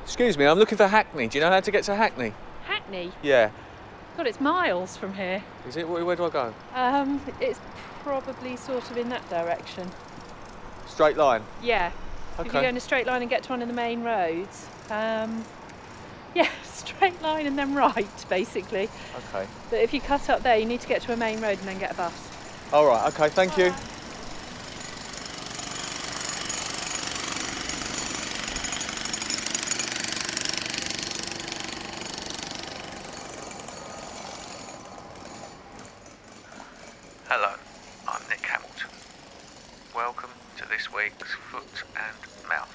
Excuse me, I'm looking for Hackney. Do you know how to get to Hackney? Hackney? Yeah. God, it's miles from here. Is it? Where do I go? It's probably sort of in that direction. Straight line? Yeah. Okay. If you go in a straight line and get to one of the main roads, yeah, straight line and then right, basically. Okay. But if you cut up there, you need to get to a main road and then get a bus. All right, okay, thank you. Hello, I'm Nick Hamilton. Welcome to this week's Foot and Mouth.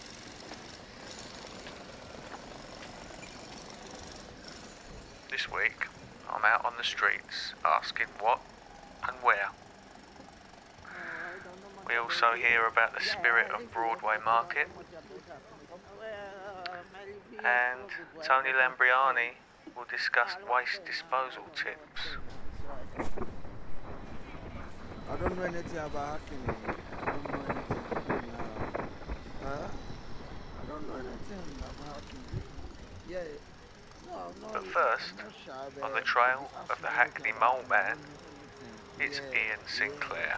This week, I'm out on the streets asking what and where. We also hear about the spirit of Broadway Market. And Tony Lambriani will discuss waste disposal tips. I don't know anything about Hackney. I don't know anything. I don't know anything about Hackney. Yeah. No, But first, on the trail of the Hackney Mole Man, it's Ian Sinclair.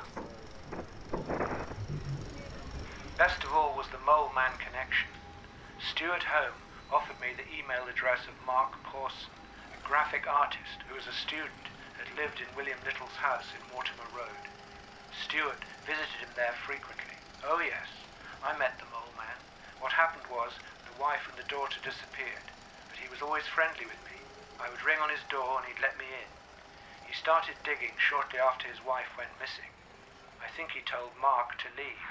Best of all was the Mole Man connection. Stuart Home offered me the email address of Mark Pawson, a graphic artist who as a student had lived in William Little's house in Mortimer Road. Stuart visited him there frequently. Oh yes, I met the Mole Man. What happened was the wife and the daughter disappeared, but he was always friendly with me. I would ring on his door and he'd let me in. He started digging shortly after his wife went missing. I think he told Mark to leave.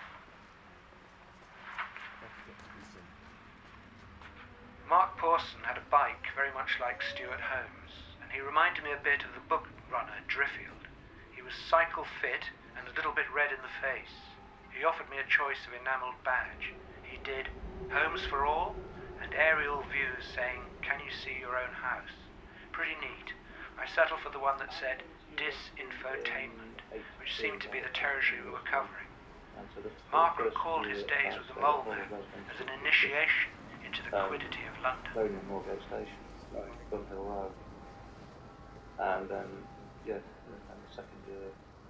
Mark Pawson had a bike very much like Stuart Holmes, and he reminded me a bit of the book runner Driffield. He was cycle fit and a little bit red in the face. He offered me a choice of enamelled badge. He did Homes for All and aerial views saying, "Can you see your own house?" Pretty neat. I settled for the one that said Disinfotainment, which seemed to be the territory we were covering. Mark recalled his days with the Mole Man as an initiation into the quiddity of London. Loading Moorgate Station, Dunhill Road. And then, and the second year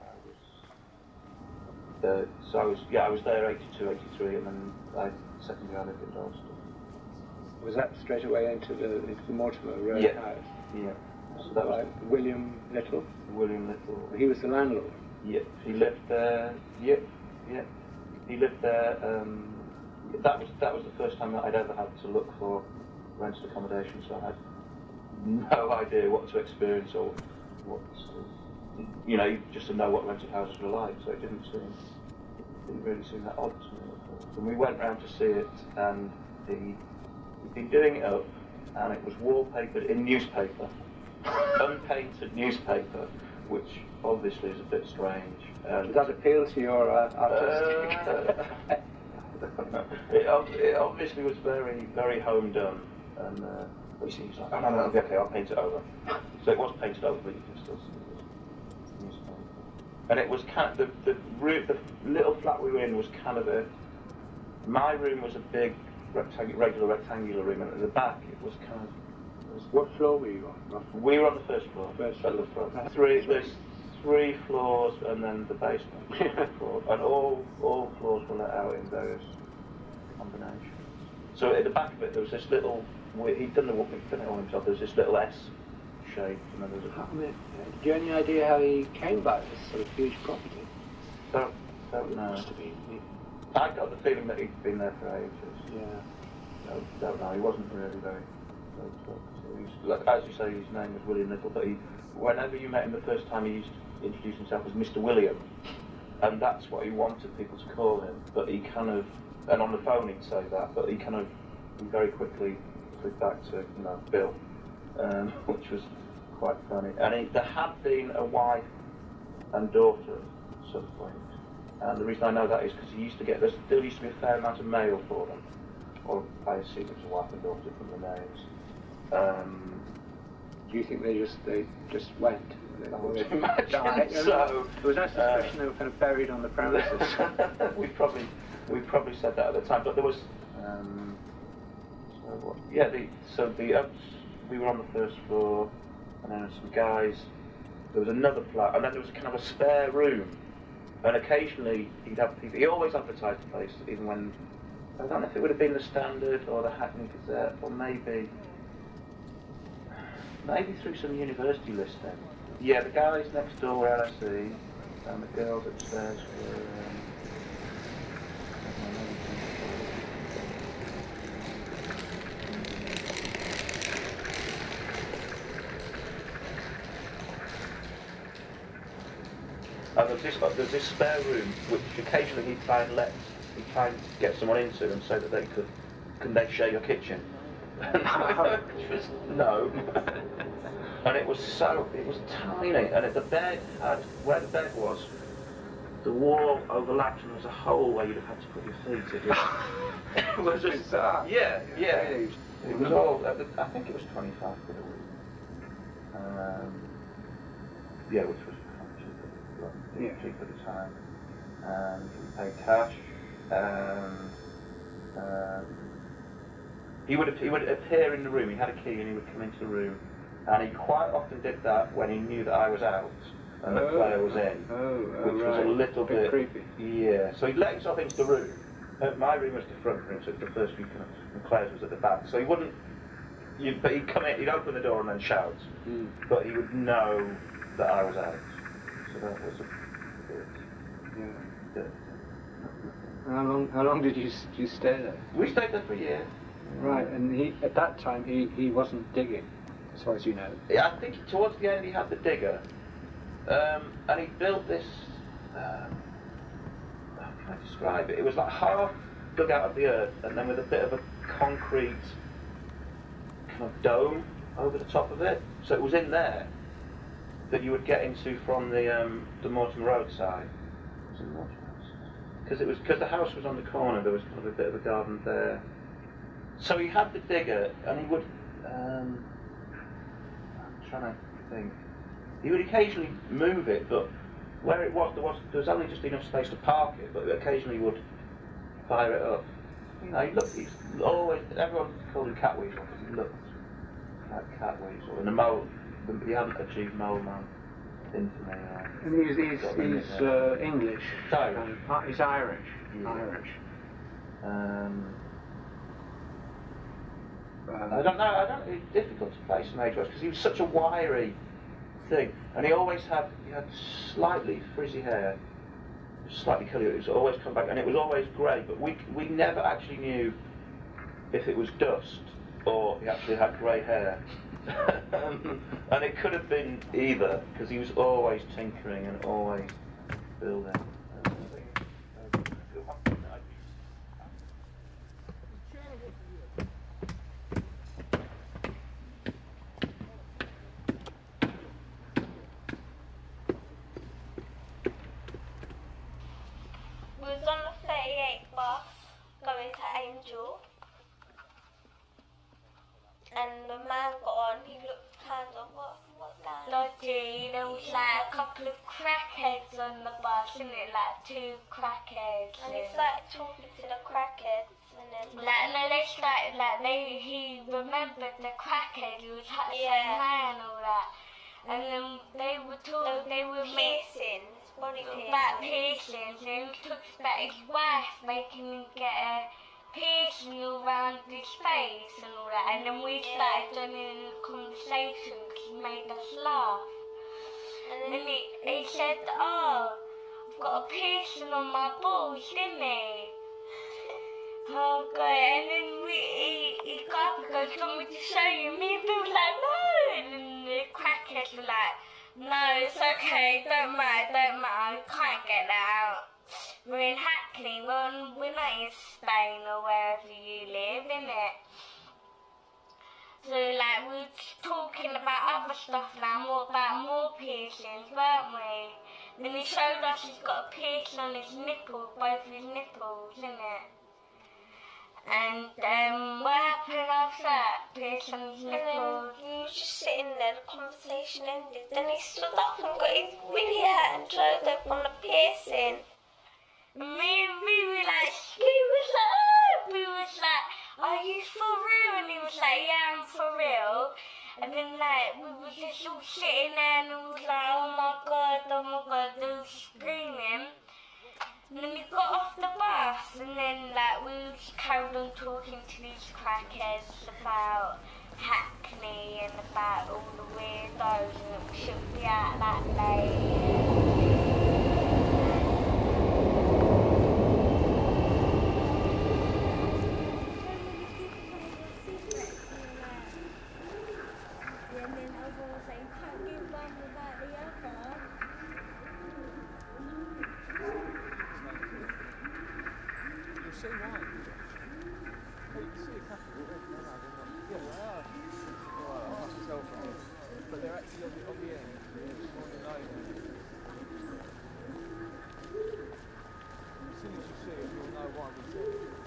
I was there 82, 83, and then the second year I lived in Dalston. Was that straight away into the Mortimer Road house? Yeah. So that was William Little? William Little. He was the landlord? Yep. He lived there. Yep. He lived there. That was the first time that I'd ever had to look for rented accommodation, so I had no idea what to experience or what just to know what rented houses were like. So it didn't really seem that odd to me. And we went round to see it, and he'd been doing it up, and it was wallpapered in newspaper, unpainted newspaper, which obviously is a bit strange. Does that appeal to your artistic? It obviously was very, very home done, and he was like, no, okay, I'll paint it over. So it was painted over, but you can still see it. Newspaper. And it was kind of, the little flat we were in was kind of my room was a big regular rectangular room, and at the back it was kind of... What floor were you on? We were on the first floor. At the front. There's 3 floors and then the basement floor, and all floors were let out in various combinations. So at the back of it there was this little, he'd done it all himself, there was this little S shape, and then there was a... Do you have any idea how he came by this sort of huge property? Don't know. Must have been. I got the feeling that he'd been there for ages. Yeah. Don't know, he wasn't really very talkative. As you say, his name was William Little, but whenever you met him the first time, he used to introduce himself as Mr. William, and that's what he wanted people to call him. But he kind of, and on the phone he'd say that, but he very quickly flipped back to Bill, which was quite funny. And there had been a wife and daughter at some point, and the reason I know that is because there still used to be a fair amount of mail for them, or I assume it was a wife and daughter from the names. Do you think they just went? I would imagine so. There was no suspicion they were kind of buried on the premises. we probably said that at the time, but there was we were on the first floor, and then there was some guys. There was another flat, and then there was kind of a spare room. And occasionally he'd have people. He always advertised the place, even when I don't know if it would have been the Standard or the Hackney Gazette, or maybe through some university listing. Yeah, the guys next door were LSE, and the girls upstairs were. And there's this spare room which occasionally he'd try and get someone into and say that can they share your kitchen? Which was no. And it was tiny, and the bed where the bed was, the wall overlapped and there was a hole where you'd have had to put your feet. It was just bizarre. Yeah. It was all. I think it was 25 quid a week. Yeah, which was cheap at the time. We paid cash. He would appear in the room. He had a key and he would come into the room, and he quite often did that when he knew that I was out and the player was in, which was a little bit creepy. Yeah. So he'd let himself into the room. My room was the front room, so it was the first room, and Claire's was at the back. So he wouldn't. But he'd come in, he'd open the door and then shout, but he would know that I was out. So that was a bit. Yeah. How long did you stay there? We stayed there for a year. Right, and at that time he wasn't digging, as far as you know. Yeah, I think towards the end he had the digger, and he built this. How can I describe it? It was like half dug out of the earth, and then with a bit of a concrete kind of dome over the top of it. So it was in there that you would get into from the Mortimer Road side. Was it Mortimer? Because the house was on the corner, there was kind of a bit of a garden there. So he had the digger, and he would. I'm trying to think. He would occasionally move it, but where it was, there was only just enough space to park it. But occasionally he would fire it up. You know, he's always. Everyone called him Cat Weasel because he looked like Cat Weasel. And the mole, he hadn't achieved mole man infamy. And he's English. He's Irish. He's Irish. Yeah. Irish. I don't know. It's difficult to place him age-wise because he was such a wiry thing, and he had slightly frizzy hair, slightly curly. It was always come back, and it was always grey. But we never actually knew if it was dust or he actually had grey hair. And it could have been either, because he was always tinkering and always building. We was on the 38 bus going to Angel, and the man got on, he looked kind of, what that? Dodgy, there was like a couple of crackheads on the bus, isn't it? Like 2 crackheads. And he's like talking to the crackheads, and then he remembered the crackhead who was like and all that. And then they were talking, they were piercing. About piercings, and he talks about his wife making him get a piercing around his face and all that, and then we started joining the conversation because he made us laugh. And then he said, "Oh, I've got a piercing on my balls," didn't he? Oh God, and then he got up and goes, "Do you want me to show you?" Me and Bill was like, "No," and then the crackheads were like, "No, it's okay, don't matter, I can't get that out. We're in Hackney, we're not in Spain or wherever you live, innit?" So like we were talking about other stuff now, more piercings, weren't we? Then he showed us he's got a piercing on his nipple, both his nipples, innit? And what happened after that? Piercing on his nipples. He was just sitting there, the conversation ended. Then he stood up and got his willy out and showed up on the piercing. And we was like, "Are you for real?" And And then like we were just all sitting there and all like, oh my god, they were screaming. And then we got off the bus and then like we just carried on talking to these crackheads about Hackney and about all the weirdos and we shouldn't be out that late. But they're actually on the end. As soon as you see it, you'll know why we said it.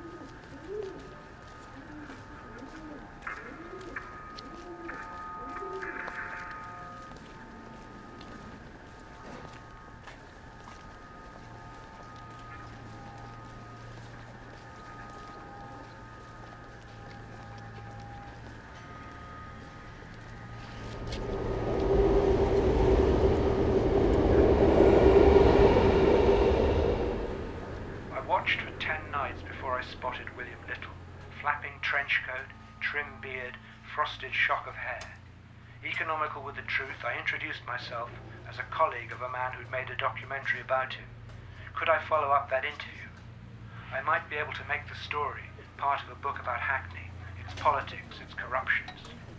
Spotted William Little, flapping trench coat, trim beard, frosted shock of hair. Economical with the truth, I introduced myself as a colleague of a man who'd made a documentary about him. Could I follow up that interview? I might be able to make the story part of a book about Hackney, its politics, its corruptions.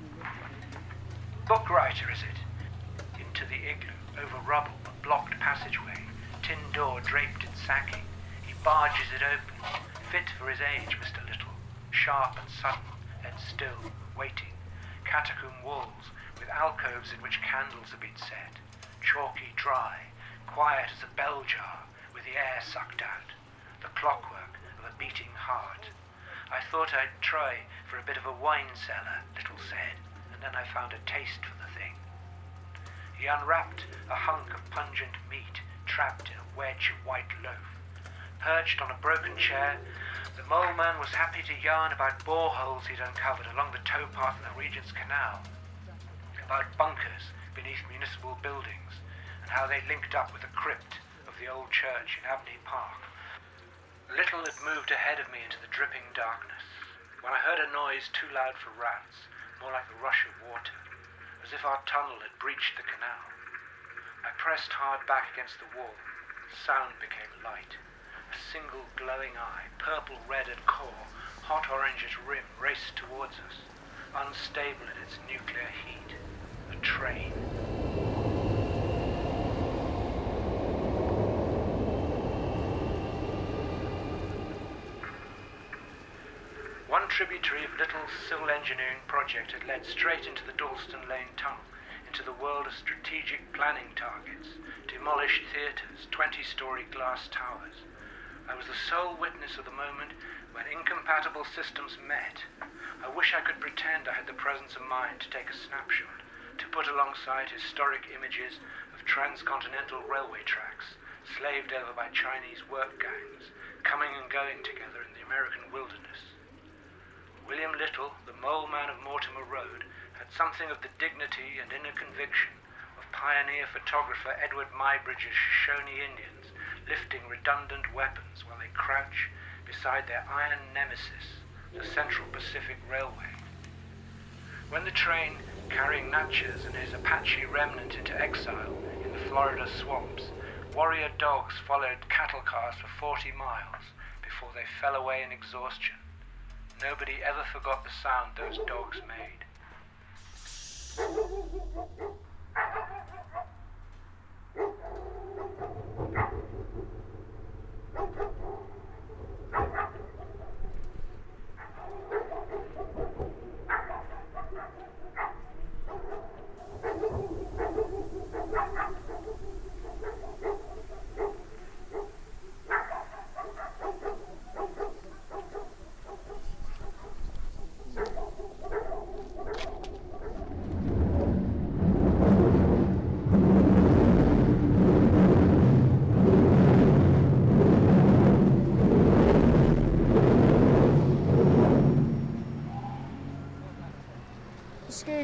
Book writer, is it? Into the igloo, over rubble, a blocked passageway, tin door draped in sacking. He barges it open. Fit for his age, Mr. Little, sharp and sudden, then still, waiting. Catacomb walls, with alcoves in which candles have been set. Chalky dry, quiet as a bell jar, with the air sucked out. The clockwork of a beating heart. I thought I'd try for a bit of a wine cellar, Little said, and then I found a taste for the thing. He unwrapped a hunk of pungent meat, trapped in a wedge of white loaf. Perched on a broken chair, the mole man was happy to yarn about boreholes he'd uncovered along the towpath of the Regent's Canal, about bunkers beneath municipal buildings, and how they linked up with the crypt of the old church in Abney Park. Little had moved ahead of me into the dripping darkness, when I heard a noise too loud for rats, more like the rush of water, as if our tunnel had breached the canal. I pressed hard back against the wall. The sound became light. A single glowing eye, purple-red at core, hot orange at rim, raced towards us, unstable in its nuclear heat. A train. One tributary of Little's civil engineering project had led straight into the Dalston Lane tunnel, into the world of strategic planning targets, demolished theatres, 20-storey glass towers. I was the sole witness of the moment when incompatible systems met. I wish I could pretend I had the presence of mind to take a snapshot, to put alongside historic images of transcontinental railway tracks, slaved over by Chinese work gangs, coming and going together in the American wilderness. William Little, the mole man of Mortimer Road, had something of the dignity and inner conviction of pioneer photographer Edward Muybridge's Shoshone Indians, lifting redundant weapons while they crouch beside their iron nemesis, the Central Pacific Railway. When the train, carrying Natchez and his Apache remnant into exile in the Florida swamps, warrior dogs followed cattle cars for 40 miles before they fell away in exhaustion, nobody ever forgot the sound those dogs made.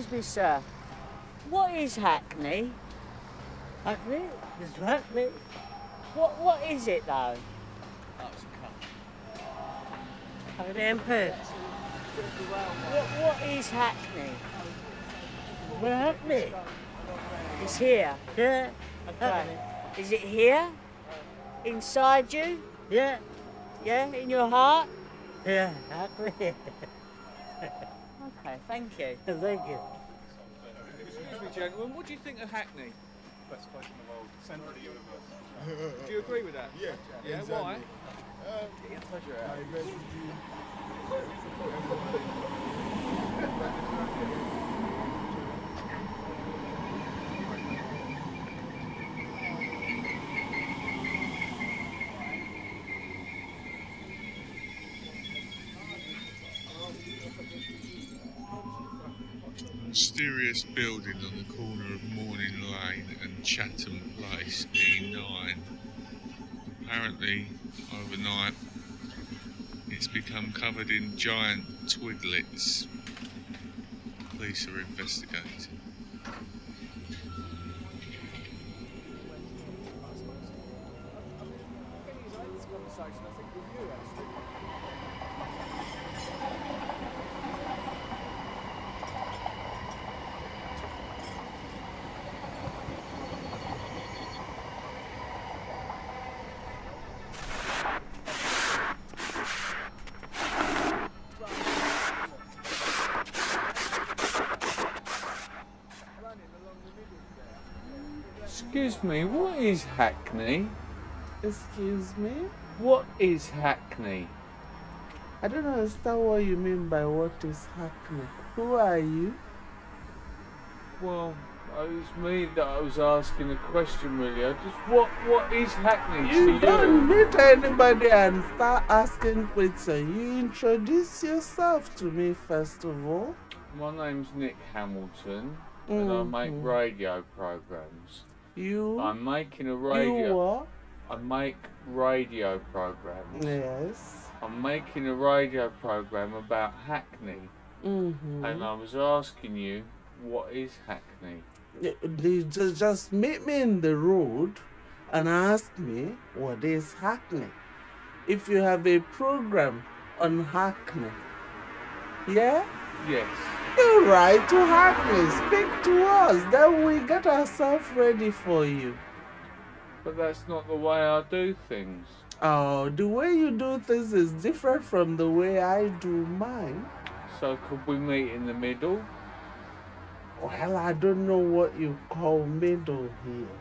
me, sir, what is Hackney? Hackney? It's Hackney. What is it, though? Hackney MP. What is Hackney? Well, Hackney. It's here. Yeah. Okay. Is it here? Inside you? Yeah. Yeah? In your heart? Yeah, Hackney. Okay, thank you. Thank you. Excuse me, gentlemen, what do you think of Hackney? Best place in the world, centre of the universe. Do you agree with that? Yeah. Yeah, exactly. Why? Get your pleasure out. Mysterious building on the corner of Morning Lane and Chatham Place, E9. Apparently, overnight, it's become covered in giant twiglets. Police are investigating. Excuse me, what is Hackney? Excuse me? What is Hackney? I don't understand what you mean by what is happening. Who are you? Well, it was me that I was asking a question really. What is Hackney to you? You don't meet anybody and start asking questions. You introduce yourself to me first of all. My name's Nick Hamilton and I make radio programs. I'm making a radio. You what? I make radio programs. Yes. I'm making a radio program about Hackney. And I was asking you, what is Hackney? They just meet me in the road and ask me what is Hackney. If you have a program on Hackney, yeah? Yes. You write to Hackney, speak to us, then we get ourselves ready for you. But that's not the way I do things. Oh, the way you do things is different from the way I do mine. So could we meet in the middle? Well, I don't know what you call middle here.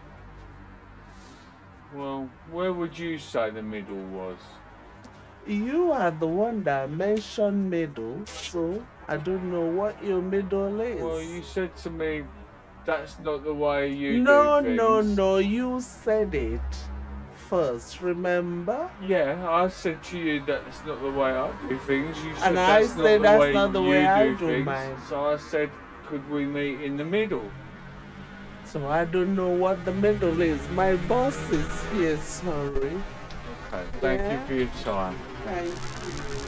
Well, where would you say the middle was? You are the one that mentioned middle, so I don't know what your middle is. Well, you said to me, that's not the way you No, do things. no, you said it first, remember? Yeah, I said to you that's not the way I do things. You said And that's I said not that's not the way I do things. mine. So I said, could we meet in the middle? So I don't know what the middle is. My boss is here, sorry. Okay, thank you for your time. Thank you.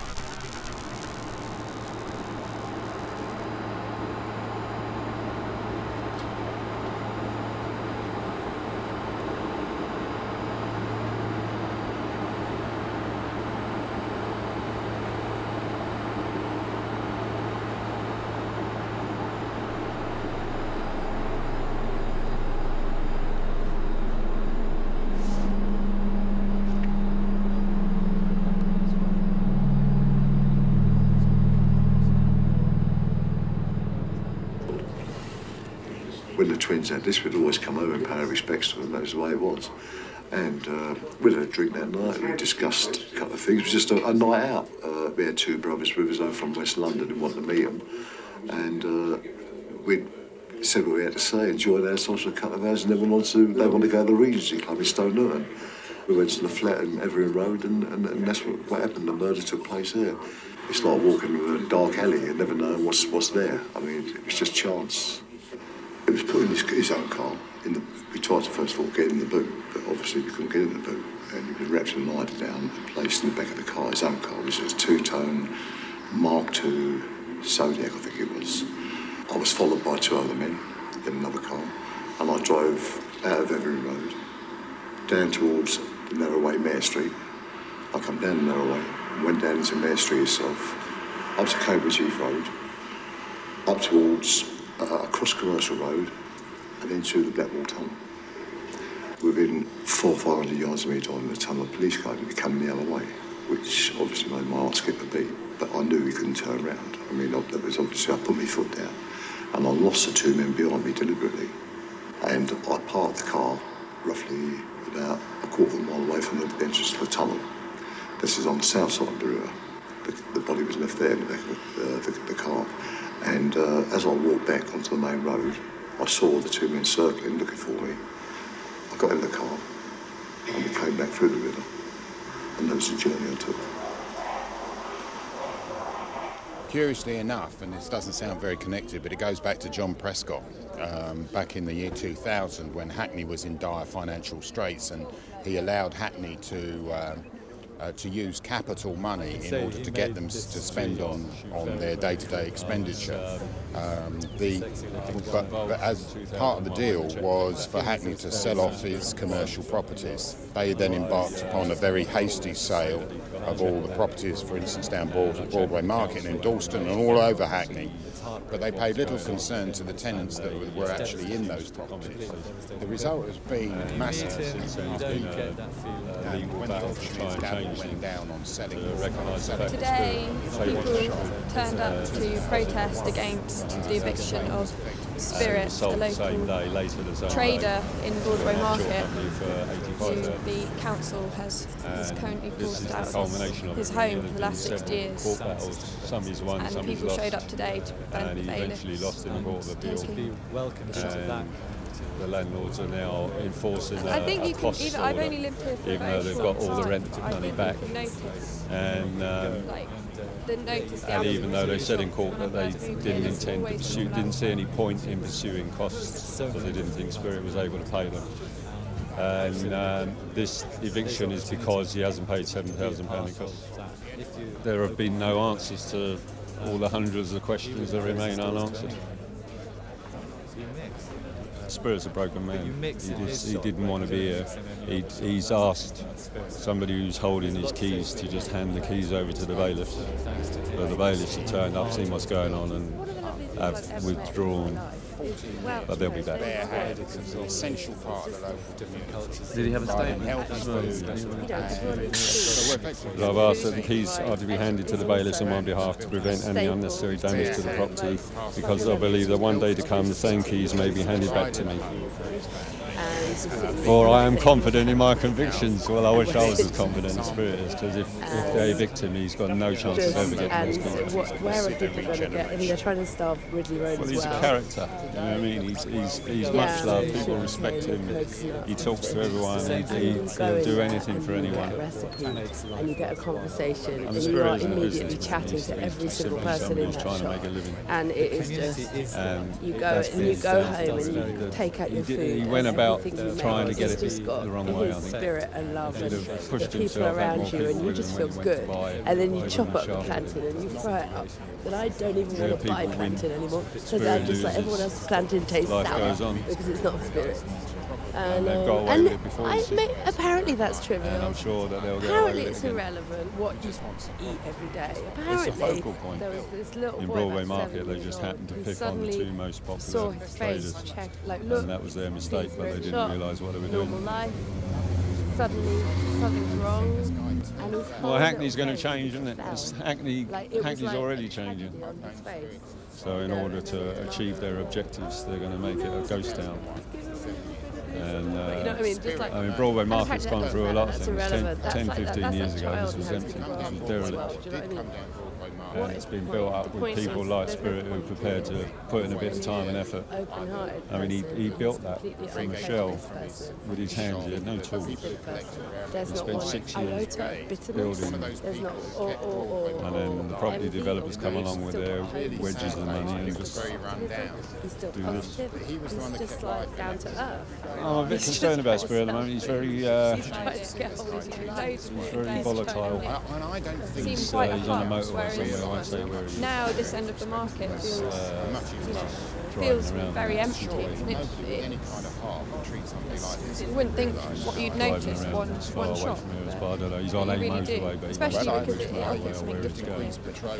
When the twins had this, we'd always come over and pay our respects to them. That was the way it was. And we had a drink that night. We discussed a couple of things. It was just a night out. We had two brothers with us over from West London who wanted to meet them. And we said what we had to say, enjoyed ourselves for a couple of hours, and then went on to, they wanted to go to the Regency Club in Stone Newton. We went to the flat in Everingham Road, and that's what happened. The murder took place there. It's like walking through a dark alley and never knowing what's there. I mean, it was just chance. It was put in his own car. We tried to first of all get in the boot, but obviously we couldn't get in the boot. And it was wrapped in a lighter down and placed in the back of the car, his own car, which was a two-tone Mark II Zodiac, I think it was. I was followed by 2 other men in another car, and I drove out of Every Road, down towards the Narrowway, Mare Street. I come down the Narrowway, went down into Mare Street itself, up to Cambridge Heath Road, up towards across Commercial Road, and into the Blackwall Tunnel. Within 400 or 500 yards of me driving the tunnel, a police car would be coming the other way, which obviously made my heart skip a beat, but I knew he couldn't turn around. I mean, that was obviously, I put my foot down, and I lost the 2 men behind me deliberately, and I parked the car roughly about a quarter of a mile away from the entrance to the tunnel. This is on the south side of the river. The body was left there in the back of the car, and as I walked back onto the main road, I saw the 2 men circling, looking for me. I got in the car, and we came back through the river, and that was the journey I took. Curiously enough, and this doesn't sound very connected, but it goes back to John Prescott back in the year 2000 when Hackney was in dire financial straits, and he allowed Hackney to use capital money in order to get them to spend on their day-to-day expenditure. But as part of the deal was for Hackney to sell off its commercial properties. They then embarked upon a very hasty sale of all the properties, for instance, down Broadway Market and in Dalston and all over Hackney. But they paid little concern to the tenants that were actually in those properties. The result has been massive. When the auctioneer's gavel went down on selling Today, people turned up to protest against the eviction of Spirit, a local trader in Broadway Market, who the council has currently forced out of his home for the last 6 years. And people showed up today to prevent the bailiffs and taking the landlords are now enforcing I think a you can cost even, order, I've only lived here for even though they've got all the rent money back. And even though they said in court that they didn't intend to pursue, didn't see any point in pursuing costs because they didn't think Spirit was able to pay them. And this eviction is because he hasn't paid £7,000 in costs. There have been no answers to all the hundreds of questions that remain unanswered. Spirit's a broken man. He didn't want to be here. He's asked somebody who's holding his keys to just hand the keys over to the bailiffs. But the bailiffs have turned up, seen what's going on, and have withdrawn. But they'll be back. It's an essential part of the local culture. Did he have a statement? I've asked that the keys are to be handed to the bailiffs on my behalf to prevent any unnecessary damage to the property, because I believe that one day to come the same keys may be handed back to me. For I am confident in my convictions. Well, I wish I was as confident as Spirit is, because if they evict him, he's got no chance of ever getting those contracts. Where are people going to get? I mean, they're trying to starve Ridley Road as well. He's a character, you know what I mean? He's much loved, people respect him, he talks to everyone, he'll do anything for anyone. You get a recipe and you get a conversation and you are immediately chatting to every single person in that shop. And it is just, you go home and you take out your food. He went about trying to get it the wrong way, I think. Spirit and love and the people around you, and you just feel good. And then you chop up the plantain and you fry it up. But I don't even want to buy plantain anymore, because I'm just like, everyone else's plantain tastes sour because it's not Spirit. And apparently that's trivial. And I'm sure that they'll get apparently away it's with it irrelevant what you eat every day. It's a focal point. There was this little in boy Broadway Market, they just happened to pick on the 2 most popular traders, and that was their mistake, but they didn't realise what they were doing. Normal life. Suddenly something's wrong. Well, Hackney's going to change, isn't it? Hackney's already changing. So in order to achieve their objectives, they're going to make it a ghost town. And Broadway Market's gone through a lot of things. 10, 15 years ago, this was empty. It was derelict. And it's been built up with people like Spirit who are prepared to put in a bit of time and effort. I mean, he built that from a shell with his hands. He had no tools. He spent 6 years building. And then the property developers come along with their wedges of money and just do this. He's just like down to earth. I'm a bit concerned about Spirit at the moment. He's very volatile. And I don't think He's on the motorway, so I won't say where he is. Now this end of the market feels very empty. You wouldn't think what you'd notice one shop. I don't know. He's on a motorway, but especially because it offers something different.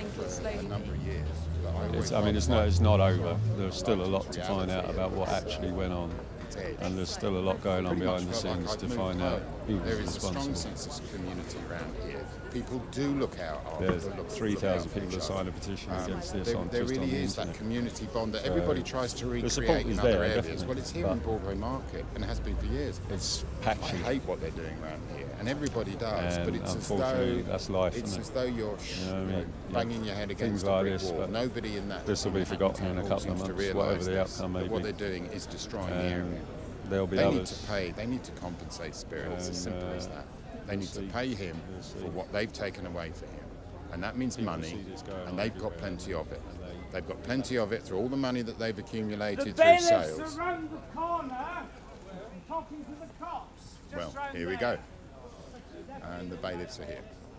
It's not over. There's still a lot to find out about what actually went on. And there's still a lot going on behind the scenes to find out who was responsible. There is a strong sense of community around here. People do look out. There's 3,000 people that signed a petition against this There really is that community bond that everybody tries to recreate in other areas. Well, it's here in Broadway Market, and it has been for years. It's patchy. I hate what they're doing around here, and everybody does. And but it's unfortunately, that's life. It's as though you're banging your head things against like a brick this, wall. but Nobody in that. This will be forgotten in a couple of months, whatever the outcome may be. What they're doing is destroying the area. There'll be others. They need to compensate Spirit. It's as simple as that. They need to pay him for what they've taken away from him. And that means money, and they've got plenty of it. They've got plenty of it through all the money that they've accumulated through sales. Around the corner, talking to the cops. Well, here we go. And the bailiffs are here.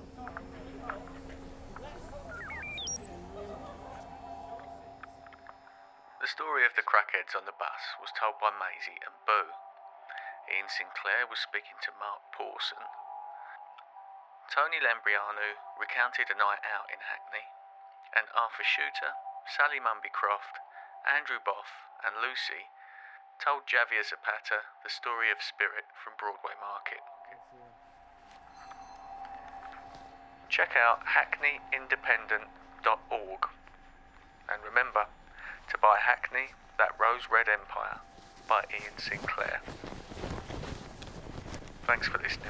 The story of the crackheads on the bus was told by Maisie and Boo. Ian Sinclair was speaking to Mark Pawson. Tony Lambrianou recounted a night out in Hackney, and Arthur Shooter, Sally Mumby-Croft, Andrew Boff and Lucy told Javier Zapata the story of Spirit from Broadway Market. Check out hackneyindependent.org, and remember to buy Hackney, That Rose Red Empire by Ian Sinclair. Thanks for listening.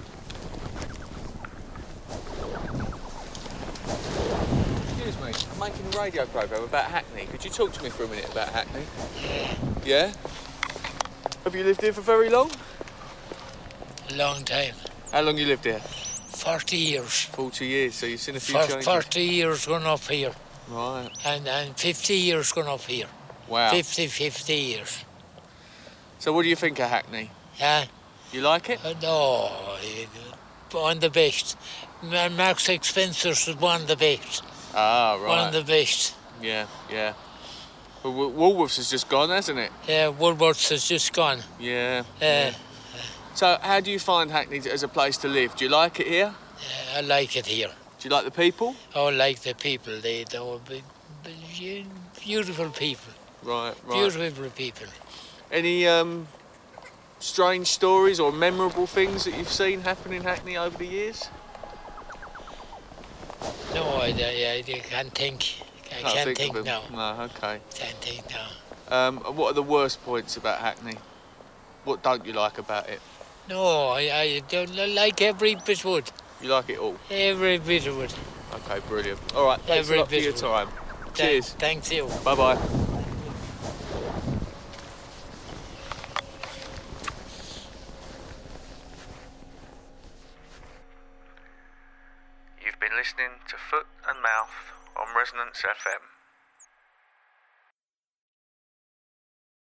Excuse me, I'm making a radio programme about Hackney. Could you talk to me for a minute about Hackney? Yeah? Have you lived here for very long? A long time. How long you lived here? 40 years. 40 years, so you've seen a few changes? 40 years going up here. Right. And 50 years going up here. Wow. 50 years. So what do you think of Hackney? Yeah. You like it? No, one of the best. Marks and Spencer's is one of the best. Ah, right. One of the best. Yeah. Well, Woolworths has just gone, hasn't it? Yeah, Woolworths has just gone. Yeah. So how do you find Hackney as a place to live? Do you like it here? Yeah, I like it here. Do you like the people? Oh, I like the people. They're beautiful people. Right. Beautiful people. Any strange stories or memorable things that you've seen happen in Hackney over the years? No, I can't think. I can't think now. No, okay. Can't think now. What are the worst points about Hackney? What don't you like about it? No, I don't like every bit of it. You like it all? Every bit of it. Okay, brilliant. All right, thanks a lot for your time. Cheers. Thanks you. Bye-bye. You've been listening to Foot and Mouth on Resonance FM.